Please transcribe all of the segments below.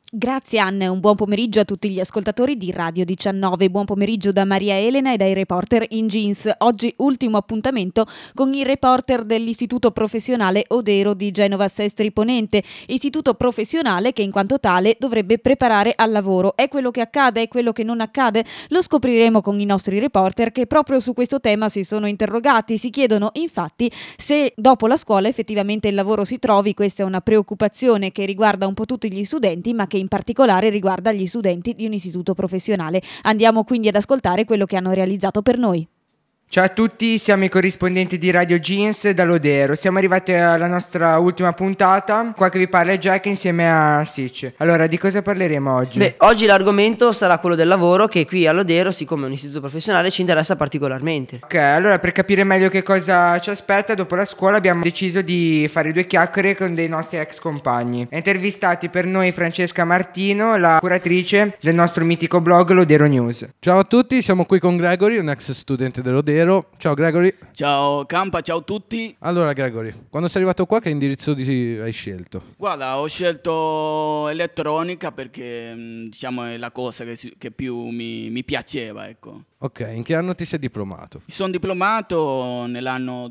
Grazie Anne, un buon pomeriggio a tutti gli ascoltatori di Radio 19, buon pomeriggio da Maria Elena e dai reporter in jeans. Oggi ultimo appuntamento con i reporter dell'Istituto Professionale Odero di Genova Sestri Ponente, istituto professionale che in quanto tale dovrebbe preparare al lavoro. È quello che accade, è quello che non accade? Lo scopriremo con i nostri reporter che proprio su questo tema si sono interrogati, si chiedono infatti se dopo la scuola effettivamente il lavoro si trovi. Questa è una preoccupazione che riguarda un po' tutti gli studenti, ma che in particolare riguarda gli studenti di un istituto professionale. Andiamo quindi ad ascoltare quello che hanno realizzato per noi. Ciao a tutti, siamo i corrispondenti di Radio Jeans dall'Odero. Siamo arrivati alla nostra ultima puntata. Qua che vi parla è Jack insieme a Sitch. Allora, di cosa parleremo oggi? Oggi l'argomento sarà quello del lavoro, che qui all'Odero, siccome è un istituto professionale, ci interessa particolarmente. Ok, allora per capire meglio che cosa ci aspetta dopo la scuola abbiamo deciso di fare due chiacchiere con dei nostri ex compagni. Intervistati per noi Francesca Martino, la curatrice del nostro mitico blog L'Odero News. Ciao a tutti, siamo qui con Gregory, un ex studente dell'Odero. Ciao Gregory. Ciao Campa, ciao a tutti. Allora Gregory, quando sei arrivato qua che indirizzo hai scelto? Guarda, ho scelto elettronica perché diciamo è la cosa che più mi piaceva, ecco. Ok, in che anno ti sei diplomato? Mi sono diplomato nell'anno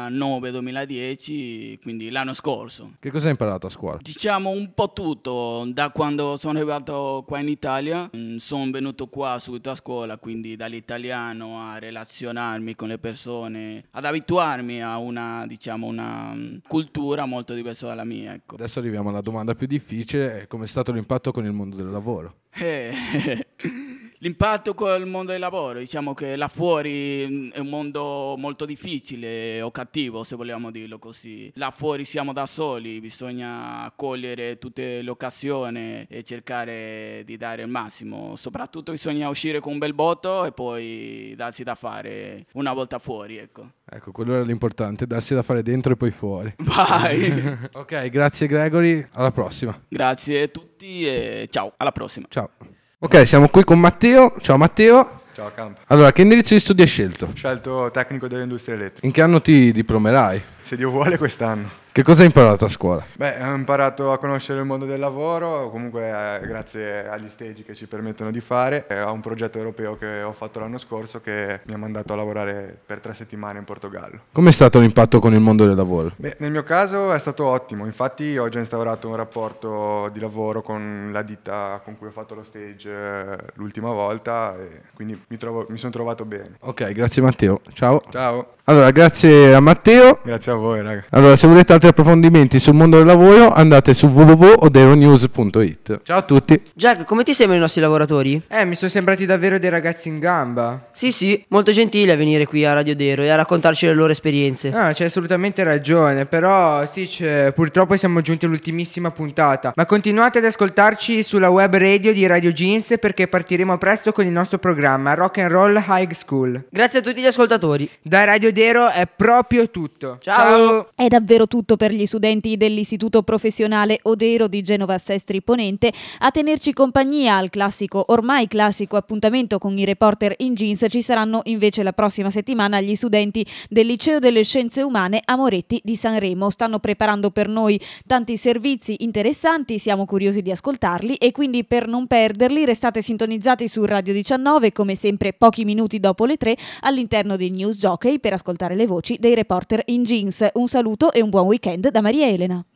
2009-2010, quindi l'anno scorso. Che cosa hai imparato a scuola? Diciamo un po' tutto, da quando sono arrivato qua in Italia, sono venuto qua subito a scuola, quindi dall'italiano a relazionarmi con le persone, ad abituarmi a una cultura molto diversa dalla mia, ecco. Adesso arriviamo alla domanda più difficile, come è stato l'impatto con il mondo del lavoro? L'impatto col mondo del lavoro, diciamo che là fuori è un mondo molto difficile o cattivo, se vogliamo dirlo così. Là fuori siamo da soli, bisogna cogliere tutte le occasioni e cercare di dare il massimo. Soprattutto bisogna uscire con un bel botto e poi darsi da fare una volta fuori, ecco. Ecco, quello era l'importante, darsi da fare dentro e poi fuori. Vai! Ok, grazie Gregory, alla prossima. Grazie a tutti e ciao, alla prossima. Ciao. Ok, siamo qui con Matteo. Ciao Matteo. Ciao Camp. Allora, che indirizzo di studi hai scelto? Ho scelto tecnico delle industrie elettriche. In che anno ti diplomerai? Se Dio vuole quest'anno. Che cosa hai imparato a scuola? Ho imparato a conoscere il mondo del lavoro, comunque grazie agli stage che ci permettono di fare. Ho un progetto europeo che ho fatto l'anno scorso che mi ha mandato a lavorare per 3 settimane in Portogallo. Com'è stato l'impatto con il mondo del lavoro? Nel mio caso è stato ottimo, infatti ho già instaurato un rapporto di lavoro con la ditta con cui ho fatto lo stage l'ultima volta e quindi mi sono trovato bene. Ok, grazie Matteo. Ciao. Ciao. Allora, grazie a Matteo. Grazie a voi, raga. Allora, se volete altri approfondimenti sul mondo del lavoro, andate su www.oderonews.it. Ciao a tutti. Jack, come ti sembrano i nostri lavoratori? Mi sono sembrati davvero dei ragazzi in gamba. Sì, molto gentili a venire qui a Radio Odero e a raccontarci le loro esperienze. C'hai assolutamente ragione, però sì, purtroppo siamo giunti all'ultimissima puntata. Ma continuate ad ascoltarci sulla web radio di Radio Jeans perché partiremo presto con il nostro programma Rock and Roll High School. Grazie a tutti gli ascoltatori. Da Radio Odero è proprio tutto. Ciao. È davvero tutto per gli studenti dell'Istituto Professionale Odero di Genova Sestri Ponente. A tenerci compagnia al ormai classico appuntamento con i reporter in jeans ci saranno invece la prossima settimana gli studenti del Liceo delle Scienze Umane a Moretti di Sanremo. Stanno preparando per noi tanti servizi interessanti, siamo curiosi di ascoltarli e quindi per non perderli restate sintonizzati su Radio 19 come sempre pochi minuti dopo le 3 all'interno dei News Jockey per ascoltare le voci dei reporter in jeans. Un saluto e un buon weekend da Maria Elena.